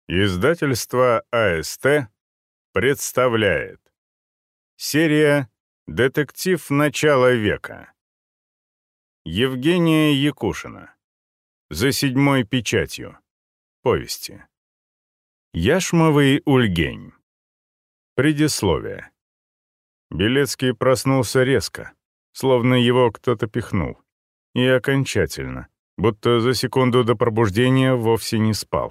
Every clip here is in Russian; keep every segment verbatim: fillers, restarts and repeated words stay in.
Издательство А Эс Тэ представляет серия «Детектив начала века». Евгения Якушина. За седьмой печатью. Повести. Яшмовый Ульгень. Предисловие. Белецкий проснулся резко, словно его кто-то пихнул, и окончательно, будто за секунду до пробуждения вовсе не спал.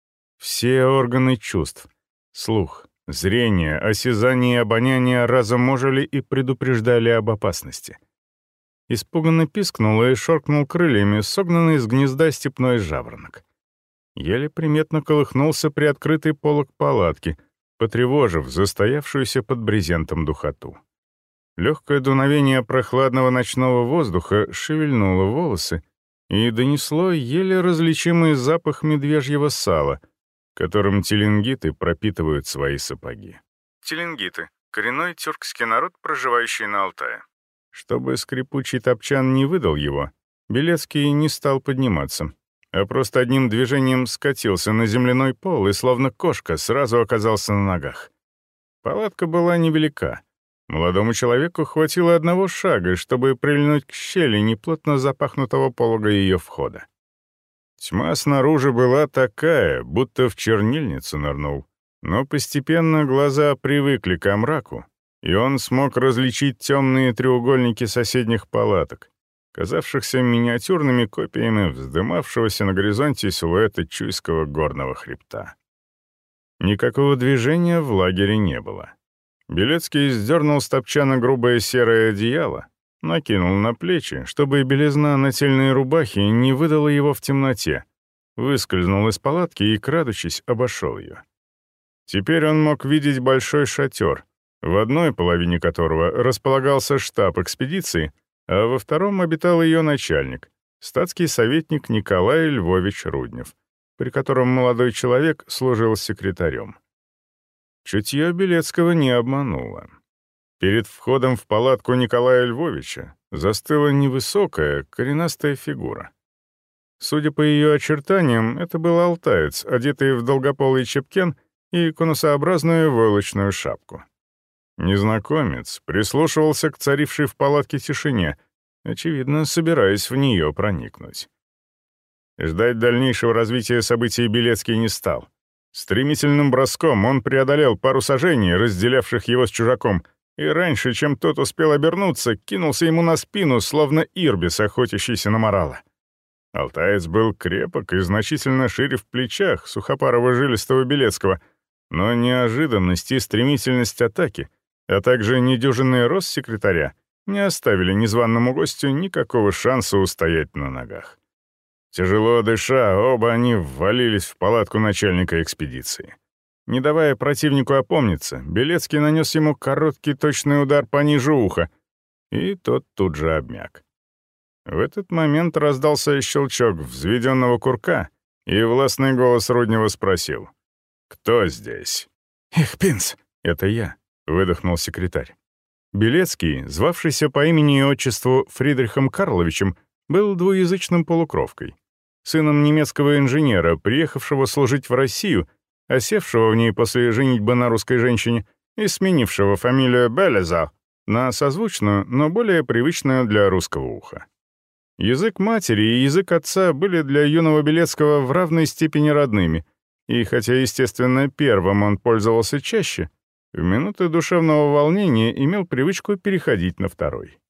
Все органы чувств — слух, зрение, осязание и обоняние — разом ожили и предупреждали об опасности. Испуганно пискнул и шоркнул крыльями согнанный из гнезда степной жаворонок. Еле приметно колыхнулся приоткрытый полог палатки, потревожив застоявшуюся под брезентом духоту. Легкое дуновение прохладного ночного воздуха шевельнуло волосы и донесло еле различимый запах медвежьего сала, которым теленгиты пропитывают свои сапоги. Теленгиты — коренной тюркский народ, проживающий на Алтае. Чтобы скрипучий топчан не выдал его, Белецкий не стал подниматься, а просто одним движением скатился на земляной пол и, словно кошка, сразу оказался на ногах. Палатка была невелика. Молодому человеку хватило одного шага, чтобы прильнуть к щели неплотно запахнутого полога ее входа. Тьма снаружи была такая, будто в чернильницу нырнул, но постепенно глаза привыкли к мраку, и он смог различить темные треугольники соседних палаток, казавшихся миниатюрными копиями вздымавшегося на горизонте силуэта Чуйского горного хребта. Никакого движения в лагере не было. Белецкий сдернул с топчана грубое серое одеяло, накинул на плечи, чтобы белизна нательной рубахи не выдала его в темноте, выскользнул из палатки и, крадучись, обошел ее. Теперь он мог видеть большой шатер, в одной половине которого располагался штаб экспедиции, а во втором обитал ее начальник, статский советник Николай Львович Руднев, при котором молодой человек служил секретарем. Чутье Белецкого не обмануло. Перед входом в палатку Николая Львовича застыла невысокая, коренастая фигура. Судя по ее очертаниям, это был алтаец, одетый в долгополый чепкен и конусообразную войлочную шапку. Незнакомец прислушивался к царившей в палатке тишине, очевидно, собираясь в нее проникнуть. Ждать дальнейшего развития событий Белецкий не стал. Стремительным броском он преодолел пару сажений, разделявших его с чужаком, и раньше, чем тот успел обернуться, кинулся ему на спину, словно ирбис, охотящийся на морала. Алтаец был крепок и значительно шире в плечах сухопарого жилистого Белецкого, но неожиданность и стремительность атаки, а также недюжинный рост секретаря не оставили незваному гостю никакого шанса устоять на ногах. Тяжело дыша, оба они ввалились в палатку начальника экспедиции. Не давая противнику опомниться, Белецкий нанес ему короткий точный удар пониже уха, и тот тут же обмяк. В этот момент раздался щелчок взведенного курка, и властный голос Руднева спросил: «Кто здесь?» «Их пинс, это я», — выдохнул секретарь. Белецкий, звавшийся по имени и отчеству Фридрихом Карловичем, был двуязычным полукровкой, сыном немецкого инженера, приехавшего служить в Россию, осевшего в ней после женитьбы на русской женщине и сменившего фамилию Белеза на созвучную, но более привычную для русского уха. Язык матери и язык отца были для юного Белецкого в равной степени родными, и хотя, естественно, первым он пользовался чаще, в минуты душевного волнения имел привычку переходить на второй.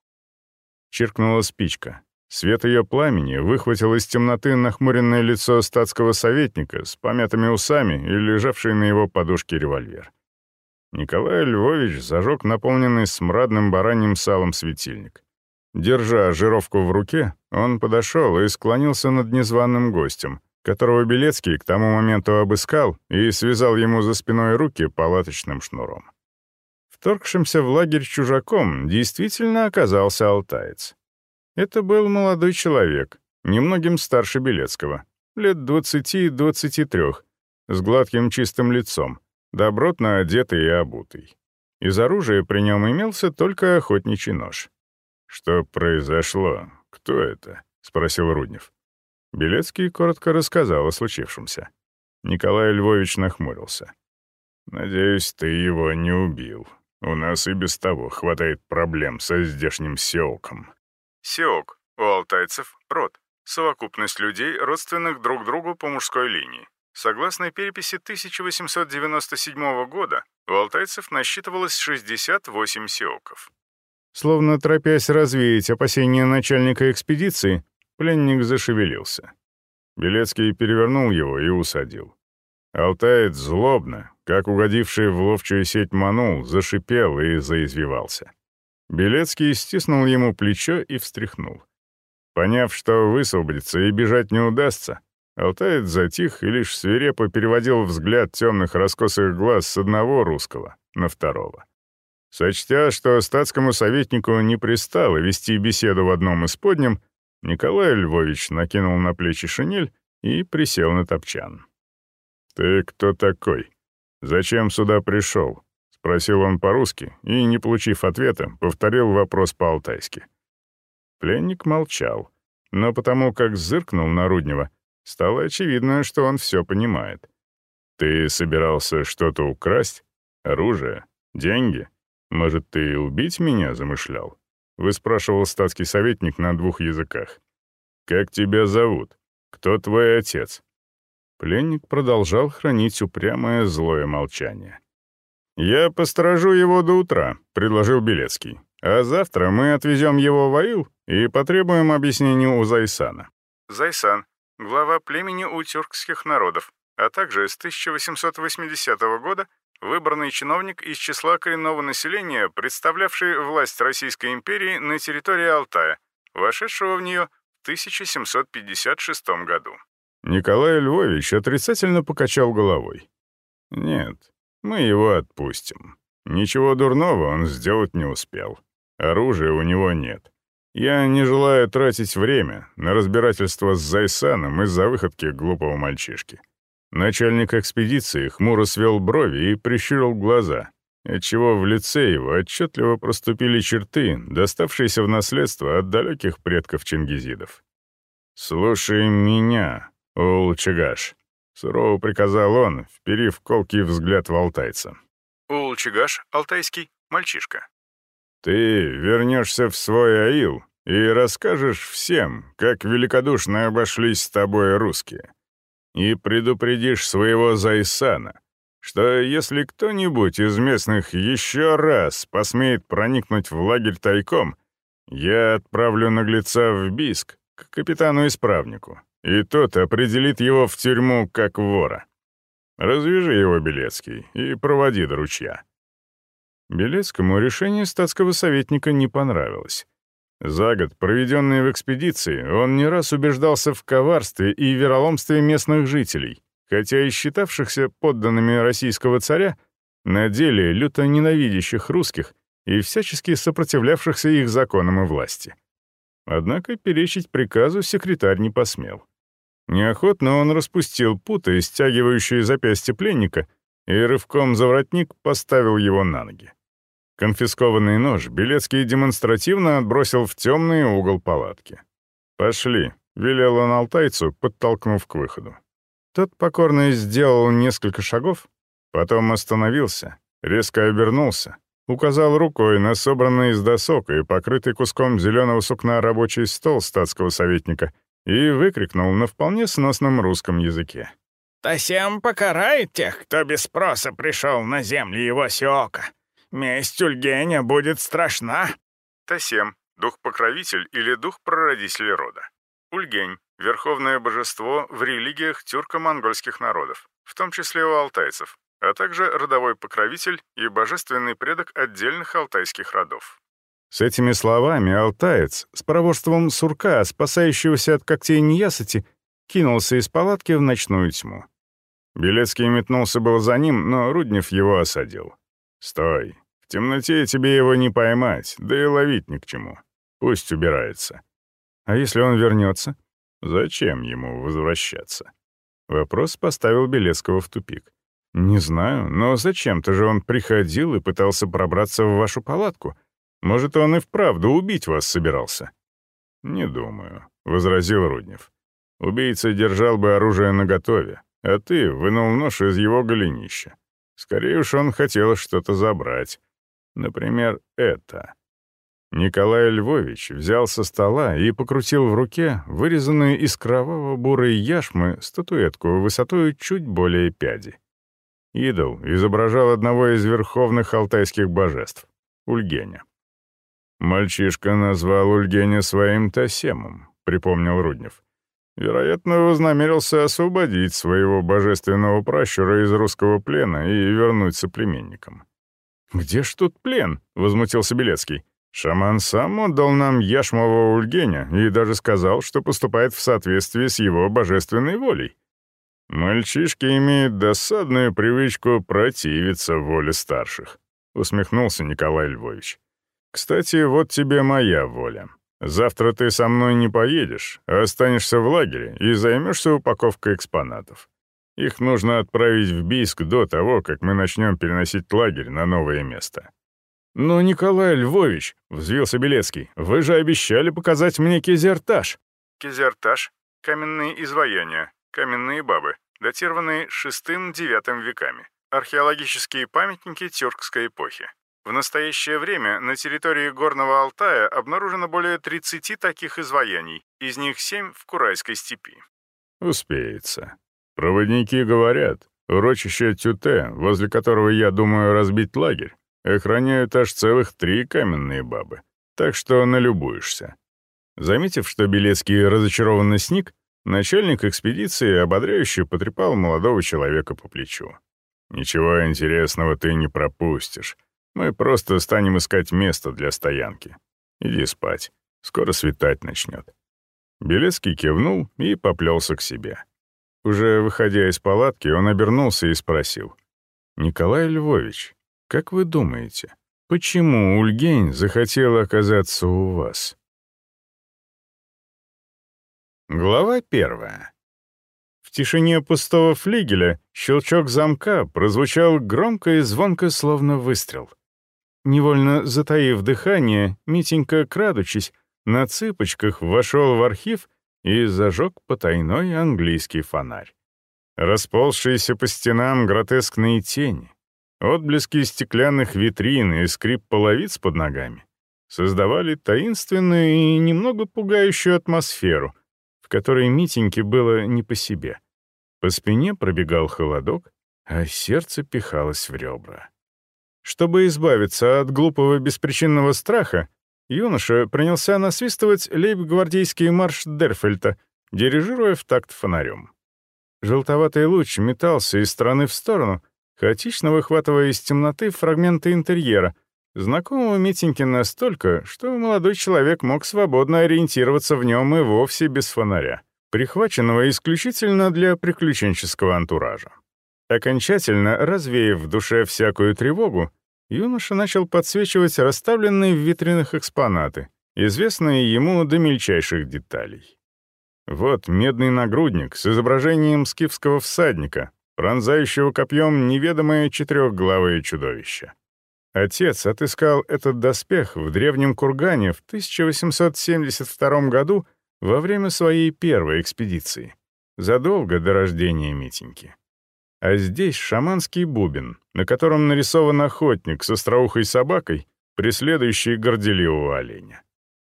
Чиркнула спичка. Свет ее пламени выхватил из темноты нахмуренное лицо статского советника с помятыми усами и лежавший на его подушке револьвер. Николай Львович зажег наполненный смрадным бараньим салом светильник. Держа жировку в руке, он подошел и склонился над незваным гостем, которого Белецкий к тому моменту обыскал и связал ему за спиной руки палаточным шнуром. Вторгшимся в лагерь чужаком действительно оказался алтаец. Это был молодой человек, немногим старше Белецкого, лет двадцати-двадцати трех, с гладким чистым лицом, добротно одетый и обутый. Из оружия при нем имелся только охотничий нож. «Что произошло? Кто это?» — спросил Руднев. Белецкий коротко рассказал о случившемся. Николай Львович нахмурился. «Надеюсь, ты его не убил. У нас и без того хватает проблем со здешним сеоком». Сеок у алтайцев — род, совокупность людей, родственных друг другу по мужской линии. Согласно переписи тысяча восемьсот девяносто седьмого года, у алтайцев насчитывалось шестьдесят восемь сеоков. Словно торопясь развеять опасения начальника экспедиции, пленник зашевелился. Белецкий перевернул его и усадил. Алтаец злобно, как угодивший в ловчую сеть манул, зашипел и заизвивался. Белецкий стиснул ему плечо и встряхнул. Поняв, что высвободиться и бежать не удастся, алтаец затих и лишь свирепо переводил взгляд темных раскосых глаз с одного русского на второго. Сочтя, что статскому советнику не пристало вести беседу в одном из подням, Николай Львович накинул на плечи шинель и присел на топчан. «Ты кто такой? Зачем сюда пришел?» — спросил он по-русски и, не получив ответа, повторил вопрос по-алтайски. Пленник молчал, но потому как зыркнул на Руднева, стало очевидно, что он все понимает. «Ты собирался что-то украсть? Оружие? Деньги? Может, ты убить меня замышлял?» — выспрашивал статский советник на двух языках. «Как тебя зовут? Кто твой отец?» Пленник продолжал хранить упрямое злое молчание. «Я посторожу его до утра», — предложил Белецкий. «А завтра мы отвезем его в Аил и потребуем объяснения у Зайсана». Зайсан — глава племени у тюркских народов, а также с тысяча восемьсот восьмидесятого года выбранный чиновник из числа коренного населения, представлявший власть Российской империи на территории Алтая, вошедшего в нее в тысяча семьсот пятьдесят шестом году. Николай Львович отрицательно покачал головой. «Нет, мы его отпустим. Ничего дурного он сделать не успел. Оружия у него нет. Я не желаю тратить время на разбирательство с Зайсаном из-за выходки глупого мальчишки». Начальник экспедиции хмуро свел брови и прищурил глаза, отчего в лице его отчетливо проступили черты, доставшиеся в наследство от далеких предков чингизидов. «Слушай меня, Ул-Чагаш», — сурово приказал он, вперив колкий взгляд в алтайца. Ул-Чагаш, алтайский, мальчишка. «Ты вернешься в свой аил и расскажешь всем, как великодушно обошлись с тобой русские. И предупредишь своего Зайсана, что если кто-нибудь из местных еще раз посмеет проникнуть в лагерь тайком, я отправлю наглеца в Бийск к капитану-исправнику, и тот определит его в тюрьму как вора. Развяжи его, Белецкий, и проводи до ручья». Белецкому решение статского советника не понравилось. За год, проведенный в экспедиции, он не раз убеждался в коварстве и вероломстве местных жителей, хотя и считавшихся подданными российского царя, на деле люто ненавидящих русских и всячески сопротивлявшихся их законам и власти. Однако перечить приказу секретарь не посмел. Неохотно он распустил путы, стягивающие запястья пленника, и рывком за воротник поставил его на ноги. Конфискованный нож Белецкий демонстративно отбросил в темный угол палатки. «Пошли», — велел он алтайцу, подтолкнув к выходу. Тот покорно сделал несколько шагов, потом остановился, резко обернулся, указал рукой на собранный из досок и покрытый куском зеленого сукна рабочий стол статского советника и выкрикнул на вполне сносном русском языке. «Тасем покарает тех, кто без спроса пришел на земли его сеока. Месть Ульгеня будет страшна». Тасем — дух-покровитель или дух-прародитель рода. Ульгень — верховное божество в религиях тюрко-монгольских народов, в том числе у алтайцев, а также родовой покровитель и божественный предок отдельных алтайских родов. С этими словами алтаец с проворством сурка, спасающегося от когтей неясыти, кинулся из палатки в ночную тьму. Белецкий метнулся был за ним, но Руднев его осадил. «Стой! В темноте тебе его не поймать, да и ловить ни к чему. Пусть убирается». «А если он вернется?» «Зачем ему возвращаться?» Вопрос поставил Белецкого в тупик. «Не знаю, но зачем-то же он приходил и пытался пробраться в вашу палатку. Может, он и вправду убить вас собирался?» «Не думаю», — возразил Руднев. «Убийца держал бы оружие наготове, а ты вынул нож из его голенища. Скорее уж он хотел что-то забрать. Например, это». Николай Львович взял со стола и покрутил в руке вырезанную из кроваво-бурой яшмы статуэтку высотой чуть более пяди. Идол изображал одного из верховных алтайских божеств — Ульгеня. «Мальчишка назвал Ульгеня своим тосемом», — припомнил Руднев. «Вероятно, вознамерился освободить своего божественного пращура из русского плена и вернуть соплеменникам». «Где ж тут плен?» — возмутился Белецкий. «Шаман сам отдал нам яшмового Ульгеня и даже сказал, что поступает в соответствии с его божественной волей». «Мальчишки имеют досадную привычку противиться воле старших», — усмехнулся Николай Львович. «Кстати, вот тебе моя воля. Завтра ты со мной не поедешь, а останешься в лагере и займешься упаковкой экспонатов. Их нужно отправить в Бийск до того, как мы начнем переносить лагерь на новое место». «Но, Николай Львович», — взвился Белецкий, — «вы же обещали показать мне Кизертаж». Кизертаж — каменные изваяния, каменные бабы, датированные шестым-девятым веками, археологические памятники тюркской эпохи. В настоящее время на территории Горного Алтая обнаружено более тридцати таких изваяний, из них семь в Курайской степи. «Успеется. Проводники говорят, урочище Тюте, возле которого я думаю разбить лагерь, охраняют аж целых три каменные бабы, так что налюбуешься». Заметив, что Белецкий разочарованно сник, начальник экспедиции ободряюще потрепал молодого человека по плечу. «Ничего интересного ты не пропустишь. Мы просто станем искать место для стоянки. Иди спать, скоро светать начнет». Белецкий кивнул и поплелся к себе. Уже выходя из палатки, он обернулся и спросил: «Николай Львович, как вы думаете, почему Ульгень захотел оказаться у вас?» Глава первая. В тишине пустого флигеля щелчок замка прозвучал громко и звонко, словно выстрел. Невольно затаив дыхание, Митенька, крадучись, на цыпочках вошел в архив и зажег потайной английский фонарь. Расползшиеся по стенам гротескные тени, отблески стеклянных витрин и скрип половиц под ногами создавали таинственную и немного пугающую атмосферу, в которой Митеньке было не по себе. По спине пробегал холодок, а сердце пихалось в ребра. Чтобы избавиться от глупого беспричинного страха, юноша принялся насвистывать лейб-гвардейский марш Дерфельта, дирижируя в такт фонарем. Желтоватый луч метался из стороны в сторону, хаотично выхватывая из темноты фрагменты интерьера, знакомого Митеньке настолько, что молодой человек мог свободно ориентироваться в нем и вовсе без фонаря, прихваченного исключительно для приключенческого антуража. Окончательно развеяв в душе всякую тревогу, юноша начал подсвечивать расставленные в витринах экспонаты, известные ему до мельчайших деталей. Вот медный нагрудник с изображением скифского всадника, пронзающего копьем неведомое четырехглавое чудовище. Отец отыскал этот доспех в древнем кургане в тысяча восемьсот семьдесят втором году во время своей первой экспедиции, задолго до рождения Митеньки. А здесь шаманский бубен, на котором нарисован охотник с остроухой собакой, преследующий горделивого оленя.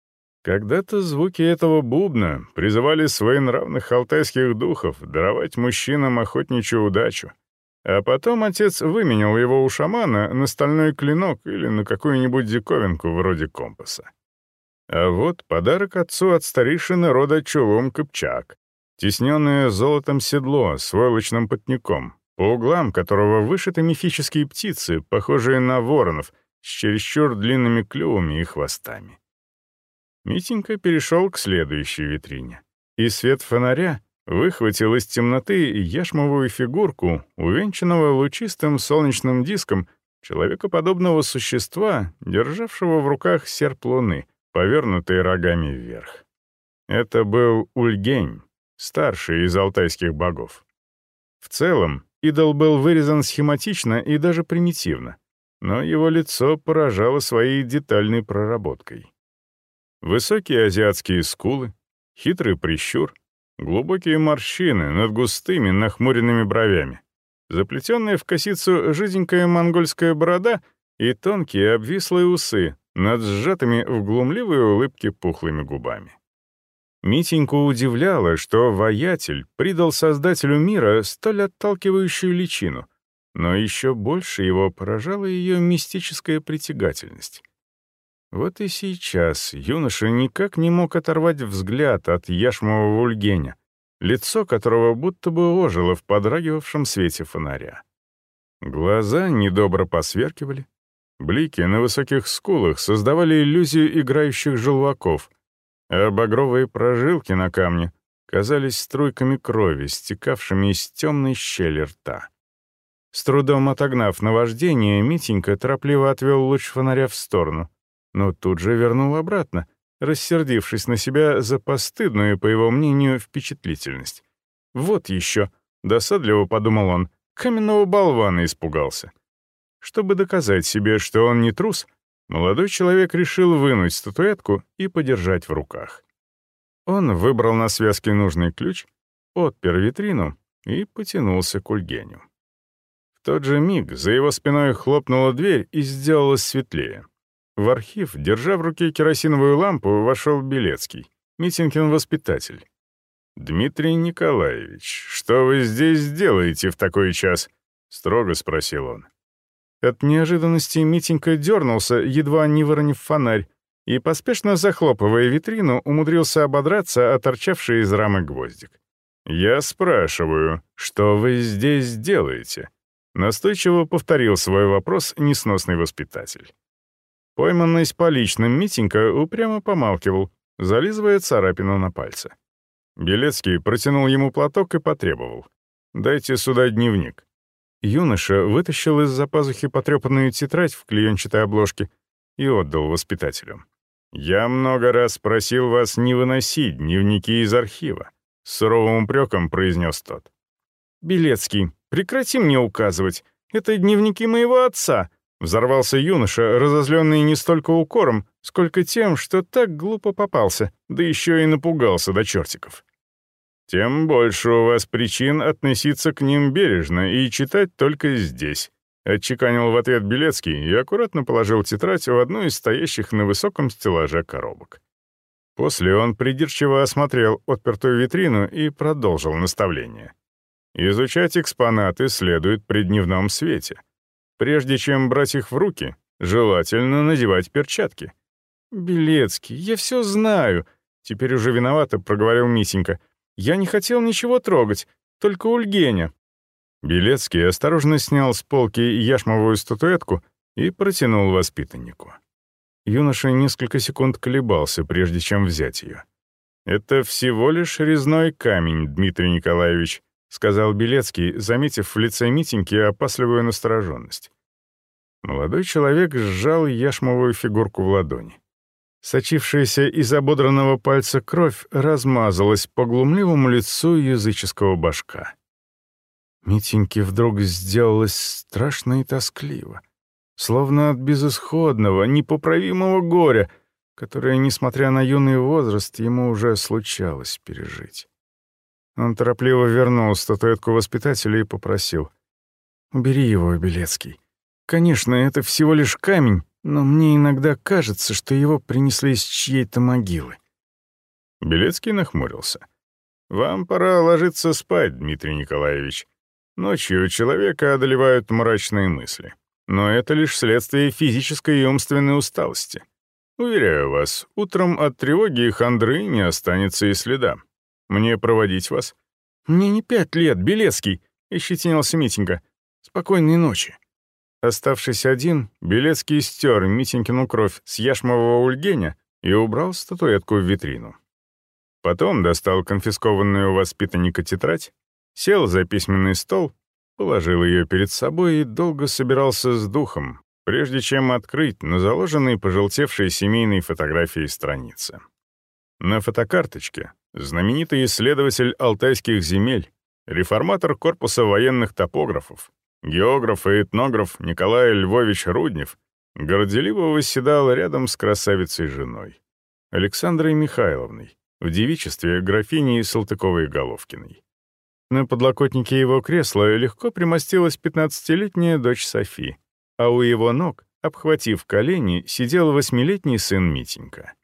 Когда-то звуки этого бубна призывали своенравных алтайских духов даровать мужчинам охотничью удачу, а потом отец выменял его у шамана на стальной клинок или на какую-нибудь диковинку вроде компаса. А вот подарок отцу от старейшины рода Чулум-Кыпчак, тисненное золотом седло с войлочным потником, по углам которого вышиты мифические птицы, похожие на воронов, с чересчур длинными клювами и хвостами. Митенька перешел к следующей витрине, и свет фонаря выхватил из темноты яшмовую фигурку, увенчанного лучистым солнечным диском, человекоподобного существа, державшего в руках серп луны, повернутый рогами вверх. Это был Ульгень, старший из алтайских богов. В целом, идол был вырезан схематично и даже примитивно, но его лицо поражало своей детальной проработкой. Высокие азиатские скулы, хитрый прищур, Глубокие морщины над густыми нахмуренными бровями, заплетенная в косицу жиденькая монгольская борода и тонкие обвислые усы над сжатыми в глумливой улыбке пухлыми губами. Митеньку удивляло, что воятель придал создателю мира столь отталкивающую личину, но еще больше его поражала ее мистическая притягательность. Вот и сейчас юноша никак не мог оторвать взгляд от яшмового Ульгеня, лицо которого будто бы ожило в подрагивавшем свете фонаря. Глаза недобро посверкивали, блики на высоких скулах создавали иллюзию играющих желваков, а багровые прожилки на камне казались струйками крови, стекавшими из темной щели рта. С трудом отогнав наваждение, Митенька торопливо отвел луч фонаря в сторону, но тут же вернул обратно, рассердившись на себя за постыдную, по его мнению, впечатлительность. «Вот еще», — досадливо подумал он, — каменного болвана испугался. Чтобы доказать себе, что он не трус, молодой человек решил вынуть статуэтку и подержать в руках. Он выбрал на связке нужный ключ, отпер витрину и потянулся к Ульгеню. В тот же миг за его спиной хлопнула дверь и сделалось светлее. В архив, держа в руке керосиновую лампу, вошел Белецкий, Митенькин воспитатель. «Дмитрий Николаевич, что вы здесь делаете в такой час?» — строго спросил он. От неожиданности Митенька дернулся, едва не выронив фонарь, и, поспешно захлопывая витрину, умудрился ободраться о торчавший из рамы гвоздик. «Я спрашиваю, что вы здесь делаете?» — настойчиво повторил свой вопрос несносный воспитатель. Пойманный с поличным Митенька упрямо помалкивал, зализывая царапину на пальце. Белецкий протянул ему платок и потребовал: «Дайте сюда дневник». Юноша вытащил из-за пазухи потрепанную тетрадь в клеенчатой обложке и отдал воспитателю. «Я много раз просил вас не выносить дневники из архива», — с суровым упреком произнес тот. «Белецкий, прекрати мне указывать. Это дневники моего отца», — взорвался юноша, разозленный не столько укором, сколько тем, что так глупо попался, да еще и напугался до чертиков. «Тем больше у вас причин относиться к ним бережно и читать только здесь», — отчеканил в ответ Белецкий и аккуратно положил тетрадь в одну из стоящих на высоком стеллаже коробок. После он придирчиво осмотрел отпертую витрину и продолжил наставление. «Изучать экспонаты следует при дневном свете. Прежде чем брать их в руки, желательно надевать перчатки». «Белецкий, я все знаю», — теперь уже виновато проговорил Митенька. «Я не хотел ничего трогать, только Ульгеня». Белецкий осторожно снял с полки яшмовую статуэтку и протянул воспитаннику. Юноша несколько секунд колебался, прежде чем взять ее. «Это всего лишь резной камень, Дмитрий Николаевич», — сказал Белецкий, заметив в лице Митеньки опасливую настороженность. Молодой человек сжал яшмовую фигурку в ладони. Сочившаяся из ободранного пальца кровь размазалась по глумливому лицу языческого башка. Митеньке вдруг сделалось страшно и тоскливо, словно от безысходного, непоправимого горя, которое, несмотря на юный возраст, ему уже случалось пережить. Он торопливо вернул статуэтку воспитателя и попросил: «Убери его, Белецкий. Конечно, это всего лишь камень, но мне иногда кажется, что его принесли из чьей-то могилы». Белецкий нахмурился. «Вам пора ложиться спать, Дмитрий Николаевич. Ночью человека одолевают мрачные мысли. Но это лишь следствие физической и умственной усталости. Уверяю вас, утром от тревоги и хандры не останется и следа. Мне проводить вас?» «Мне не пять лет, Белецкий», — ощетинился Митенька. «Спокойной ночи». Оставшись один, Белецкий стер Митенькину кровь с яшмового Ульгеня и убрал статуэтку в витрину. Потом достал конфискованную у воспитанника тетрадь, сел за письменный стол, положил ее перед собой и долго собирался с духом, прежде чем открыть на заложенной пожелтевшей семейной фотографии странице. На фотокарточке знаменитый исследователь алтайских земель, реформатор корпуса военных топографов, географ и этнограф Николай Львович Руднев горделиво восседал рядом с красавицей женой, Александрой Михайловной, в девичестве графиней Салтыковой-Головкиной. На подлокотнике его кресла легко примостилась пятнадцатилетняя дочь Софи, а у его ног, обхватив колени, сидел восьмилетний сын Митенька.